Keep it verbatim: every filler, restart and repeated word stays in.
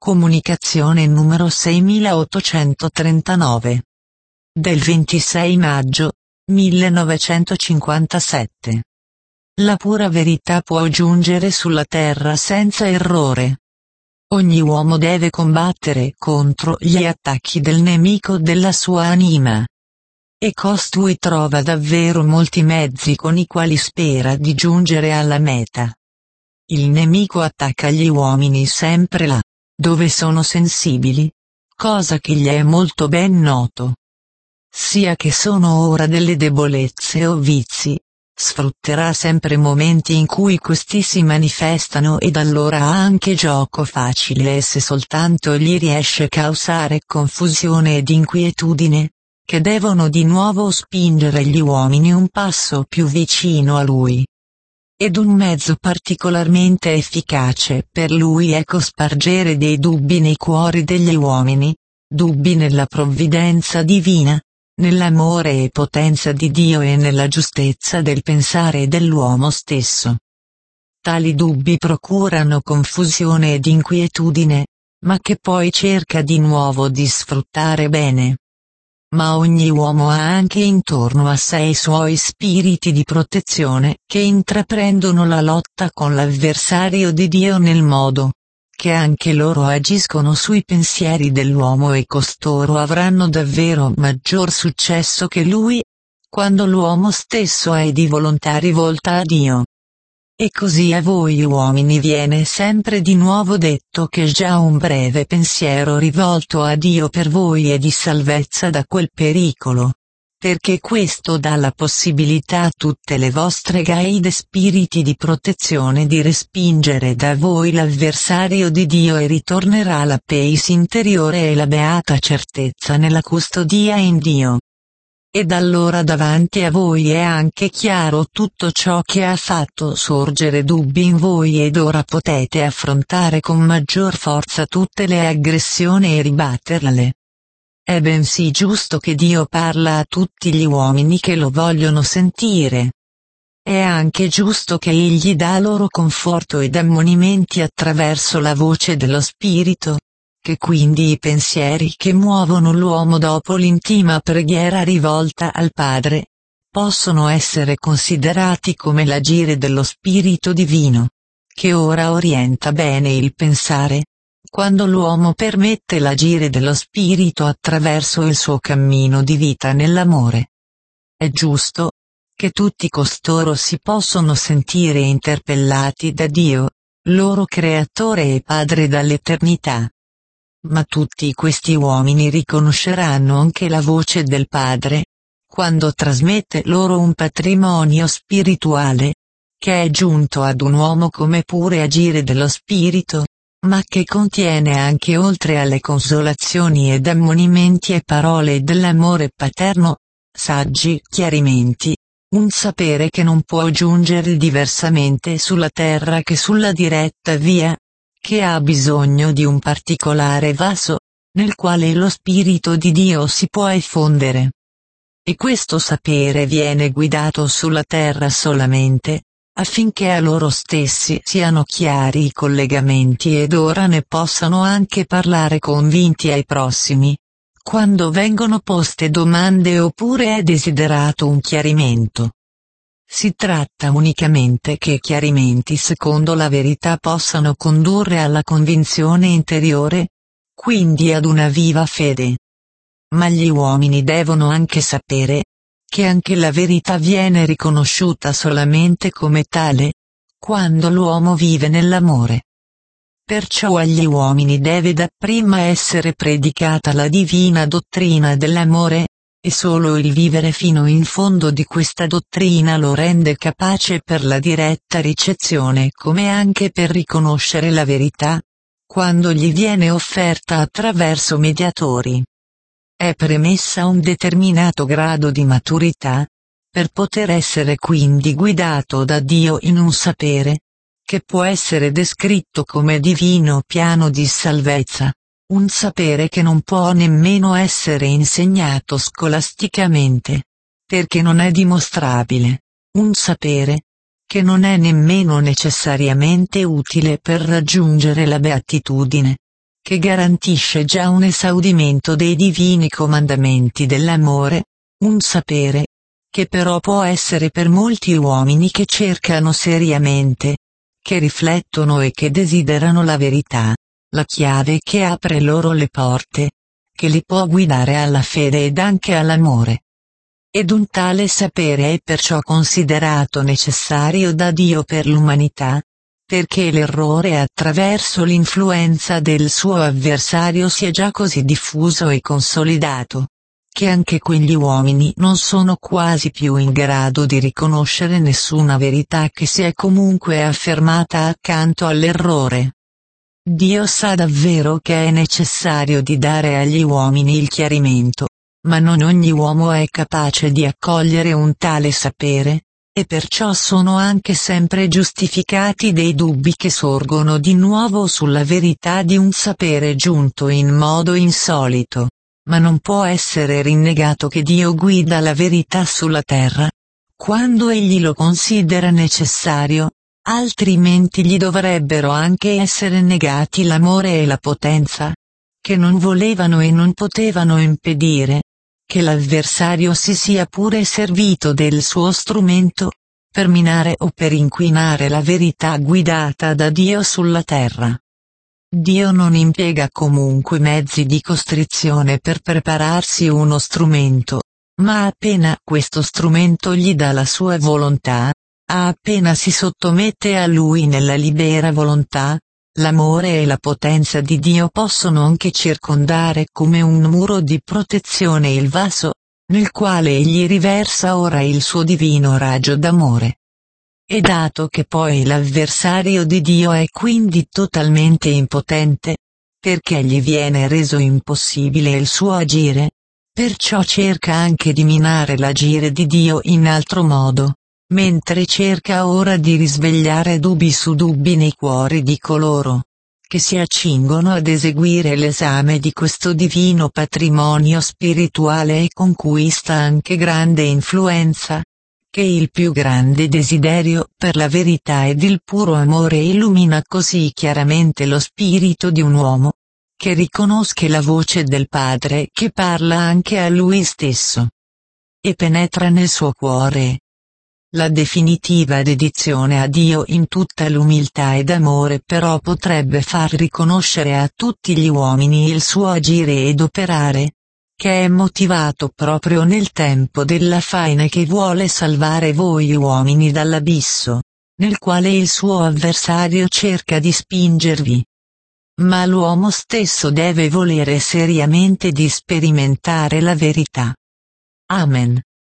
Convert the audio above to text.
Comunicazione numero seimilaottocentotrentanove. Del ventisei maggio, millenovecentocinquantasette. La pura verità può giungere sulla terra senza errore. Ogni uomo deve combattere contro gli attacchi del nemico della sua anima. E costui trova davvero molti mezzi con i quali spera di giungere alla meta. Il nemico attacca gli uomini sempre là, dove sono sensibili, cosa che gli è molto ben noto. Sia che sono ora delle debolezze o vizi, sfrutterà sempre momenti in cui questi si manifestano ed allora ha anche gioco facile e se soltanto gli riesce causare confusione ed inquietudine, che devono di nuovo spingere gli uomini un passo più vicino a lui. Ed un mezzo particolarmente efficace per lui è cospargere dei dubbi nei cuori degli uomini, dubbi nella provvidenza divina, nell'amore e potenza di Dio e nella giustezza del pensare dell'uomo stesso. Tali dubbi procurano confusione ed inquietudine, ma che poi cerca di nuovo di sfruttare bene. Ma ogni uomo ha anche intorno a sé i suoi spiriti di protezione che intraprendono la lotta con l'avversario di Dio nel modo che anche loro agiscono sui pensieri dell'uomo e costoro avranno davvero maggior successo che lui, quando l'uomo stesso è di volontà rivolta a Dio. E così a voi uomini viene sempre di nuovo detto che già un breve pensiero rivolto a Dio per voi è di salvezza da quel pericolo, perché questo dà la possibilità a tutte le vostre guide spiriti di protezione di respingere da voi l'avversario di Dio e ritornerà la pace interiore e la beata certezza nella custodia in Dio. Ed allora davanti a voi è anche chiaro tutto ciò che ha fatto sorgere dubbi in voi ed ora potete affrontare con maggior forza tutte le aggressioni e ribatterle. È bensì giusto che Dio parla a tutti gli uomini che lo vogliono sentire. È anche giusto che Egli dà loro conforto ed ammonimenti attraverso la voce dello Spirito, che quindi i pensieri che muovono l'uomo dopo l'intima preghiera rivolta al Padre, possono essere considerati come l'agire dello Spirito Divino, che ora orienta bene il pensare, quando l'uomo permette l'agire dello Spirito attraverso il suo cammino di vita nell'amore. È giusto che tutti costoro si possono sentire interpellati da Dio, loro Creatore e Padre dall'eternità. Ma tutti questi uomini riconosceranno anche la voce del Padre, quando trasmette loro un patrimonio spirituale, che è giunto ad un uomo come pure agire dello Spirito, ma che contiene anche oltre alle consolazioni ed ammonimenti e parole dell'amore paterno, saggi chiarimenti, un sapere che non può giungere diversamente sulla terra che sulla diretta via, che ha bisogno di un particolare vaso, nel quale lo Spirito di Dio si può effondere. E questo sapere viene guidato sulla terra solamente, affinché a loro stessi siano chiari i collegamenti ed ora ne possano anche parlare convinti ai prossimi, quando vengono poste domande oppure è desiderato un chiarimento. Si tratta unicamente che chiarimenti secondo la verità possano condurre alla convinzione interiore, quindi ad una viva fede. Ma gli uomini devono anche sapere che anche la verità viene riconosciuta solamente come tale, quando l'uomo vive nell'amore. Perciò agli uomini deve dapprima essere predicata la divina dottrina dell'amore, e solo il vivere fino in fondo di questa dottrina lo rende capace per la diretta ricezione come anche per riconoscere la verità, quando gli viene offerta attraverso mediatori. È premessa un determinato grado di maturità, per poter essere quindi guidato da Dio in un sapere, che può essere descritto come divino piano di salvezza. Un sapere che non può nemmeno essere insegnato scolasticamente, perché non è dimostrabile, un sapere che non è nemmeno necessariamente utile per raggiungere la beatitudine, che garantisce già un esaudimento dei divini comandamenti dell'amore, un sapere, che però può essere per molti uomini che cercano seriamente, che riflettono e che desiderano la verità, la chiave che apre loro le porte, che li può guidare alla fede ed anche all'amore. Ed un tale sapere è perciò considerato necessario da Dio per l'umanità, perché l'errore attraverso l'influenza del suo avversario sia già così diffuso e consolidato, che anche quegli uomini non sono quasi più in grado di riconoscere nessuna verità che sia comunque affermata accanto all'errore. Dio sa davvero che è necessario di dare agli uomini il chiarimento, ma non ogni uomo è capace di accogliere un tale sapere, e perciò sono anche sempre giustificati dei dubbi che sorgono di nuovo sulla verità di un sapere giunto in modo insolito. Ma non può essere rinnegato che Dio guida la verità sulla terra, quando egli lo considera necessario, altrimenti gli dovrebbero anche essere negati l'amore e la potenza, che non volevano e non potevano impedire che l'avversario si sia pure servito del suo strumento, per minare o per inquinare la verità guidata da Dio sulla terra. Dio non impiega comunque mezzi di costrizione per prepararsi uno strumento, ma appena questo strumento gli dà la sua volontà, appena si sottomette a lui nella libera volontà, l'amore e la potenza di Dio possono anche circondare come un muro di protezione il vaso, nel quale egli riversa ora il suo divino raggio d'amore. E dato che poi l'avversario di Dio è quindi totalmente impotente, perché gli viene reso impossibile il suo agire, perciò cerca anche di minare l'agire di Dio in altro modo, mentre cerca ora di risvegliare dubbi su dubbi nei cuori di coloro che si accingono ad eseguire l'esame di questo divino patrimonio spirituale e conquista anche grande influenza, che il più grande desiderio per la verità ed il puro amore illumina così chiaramente lo spirito di un uomo, che riconosca la voce del Padre che parla anche a lui stesso e penetra nel suo cuore. La definitiva dedizione a Dio in tutta l'umiltà ed amore però potrebbe far riconoscere a tutti gli uomini il suo agire ed operare, che è motivato proprio nel tempo della faina che vuole salvare voi uomini dall'abisso, nel quale il suo avversario cerca di spingervi. Ma l'uomo stesso deve volere seriamente di sperimentare la verità. Amen.